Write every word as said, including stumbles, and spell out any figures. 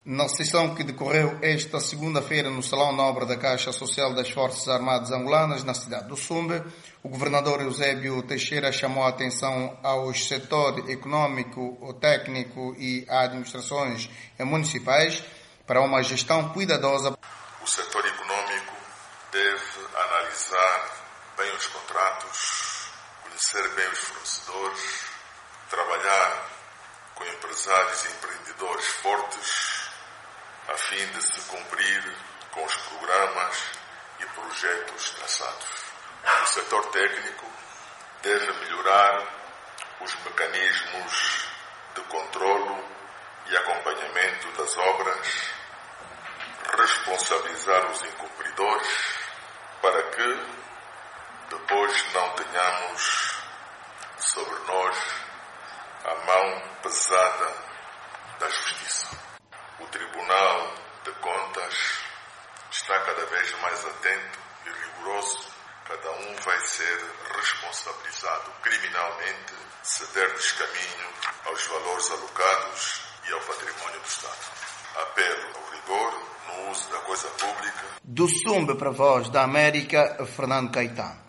Na sessão que decorreu esta segunda-feira no Salão Nobre da Caixa Social das Forças Armadas Angolanas, na cidade do Sumbe, o governador Eusébio Teixeira chamou a atenção aos setores econômico, técnico e administrações municipais para uma gestão cuidadosa. O setor econômico deve analisar bem os contratos, conhecer bem os fornecedores, trabalhar com empresários e empreendedores fortes, a fim de se cumprir com os programas e projetos traçados. O setor técnico deve melhorar os mecanismos de controlo e acompanhamento das obras, responsabilizar os incumpridores para que depois não tenhamos sobre nós a mão pesada da justiça. O Tribunal de Contas está cada vez mais atento e rigoroso. Cada um vai ser responsabilizado criminalmente se der descaminho aos valores alocados e ao patrimônio do Estado. Apelo ao rigor no uso da coisa pública. Do Sumbe para a Voz da América, Fernando Caetano.